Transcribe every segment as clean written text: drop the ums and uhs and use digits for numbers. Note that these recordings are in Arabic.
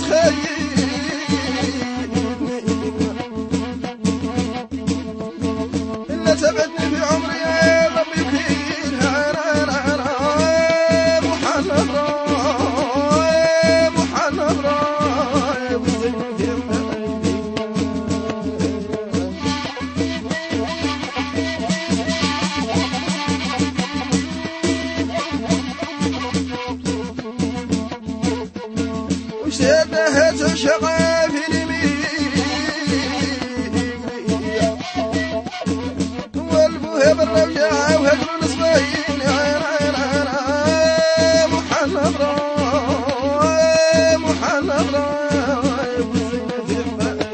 تخيل إلا تبعدني في عمري يا ربي يبكين محنب راي محنب راي وزين في وشيرنا تشغى في اليمين والبوهب الرجاء وهجر الصبيين محنب راي محنب راي وزين في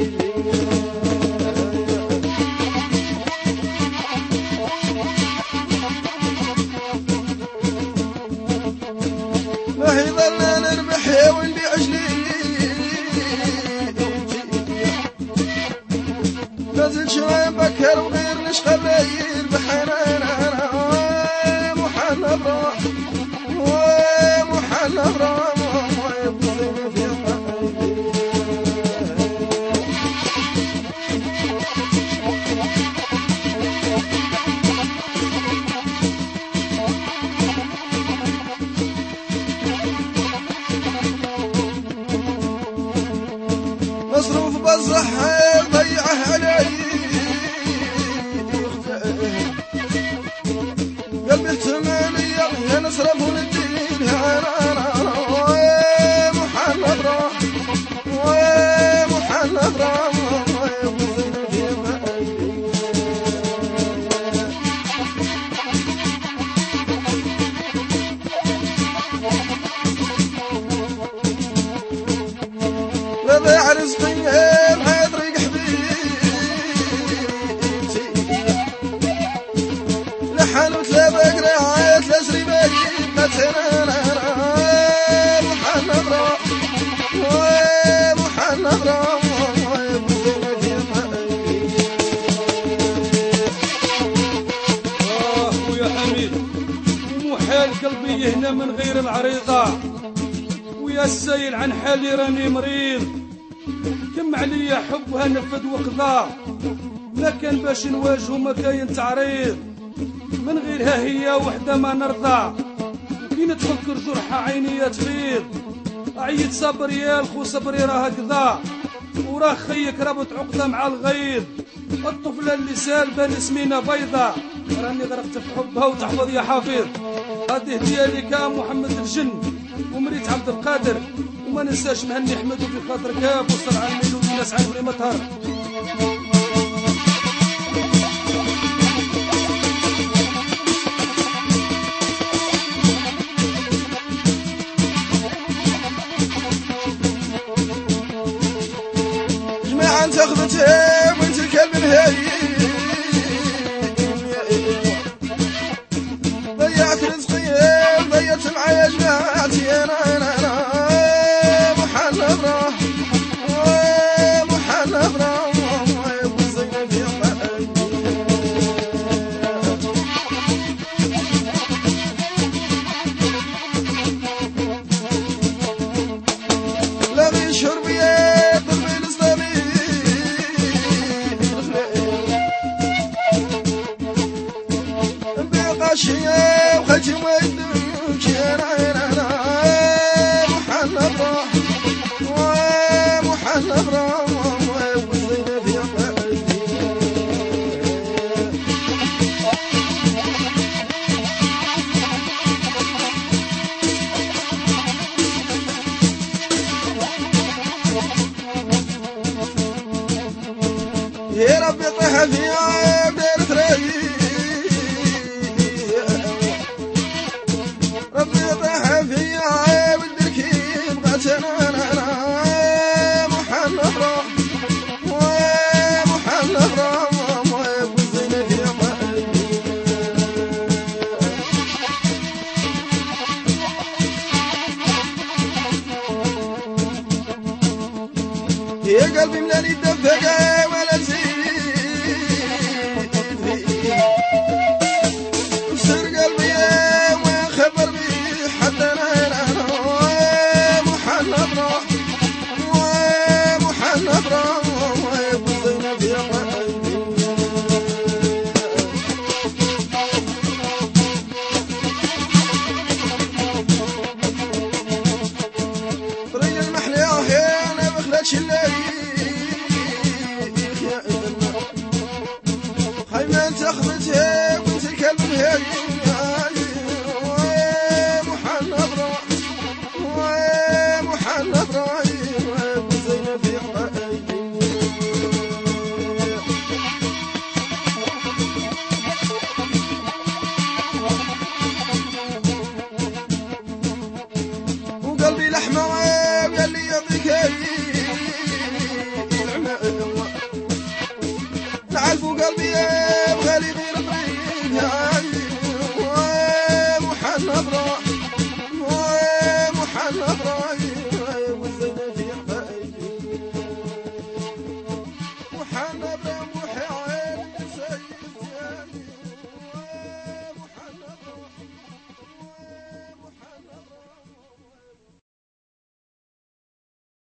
ما هي ظلنا نربح يا ولدي عجلي نازل شوي بكر وغير نشقى بلاير بحنان محنب راح محنب راح مصروف بالصحة ضيعه علي قلبي احتمالي يا نصرف الدين محنب راح محنب راح ضيع رزقي بحياة ريق حبيبتي لحن وتلابق رعاية لسري باجي مثلا محنب راح محنب راح خويا حميد ومحال قلبي هنا من غير العريضة ويا السايل عن حالي راني مريض كم عليا حبها نفذ وقضى ما كان باش نواجهو ما كاين تعريض من غيرها هي وحده ما نرضى كي نتفكر جرحها عيني تفيض عيد صبر يا الخو صبري راه هكذا وراه خيك رابط عقده مع الغيظ الطفله اللي سالبه سمينه بيضة راني غرقت في حبها وتحفظ يا حفيظ هذه هديه لك محمد الجن ومريت عبد القادر وما ننساش مهني حمد وفي خاطر كاف وصل على الميلود والناس عارف لي مطهر جماعة انت اخذتها وانت الكلب الهاي ضيعت رزقي ضيعت معايا جماعتي انا محنب راح محنب راح وزين في لا غير شربي ضربي الاسلامي بقاشية وخلتي ما يدوك انا محنب راح محنب راح وزين في يا ربي طيح فيها بدير ثري ربي طيح فيها والدركي بغات انا محنب راح محنب راح وزين في يا قلبي ملاني الدفقة ولا نسيت تخبتها بنت الكلب هاي محمد محمد رايم زينب يعقاي وقلبي لحمه وقال لي يعطيك نعلب قلبي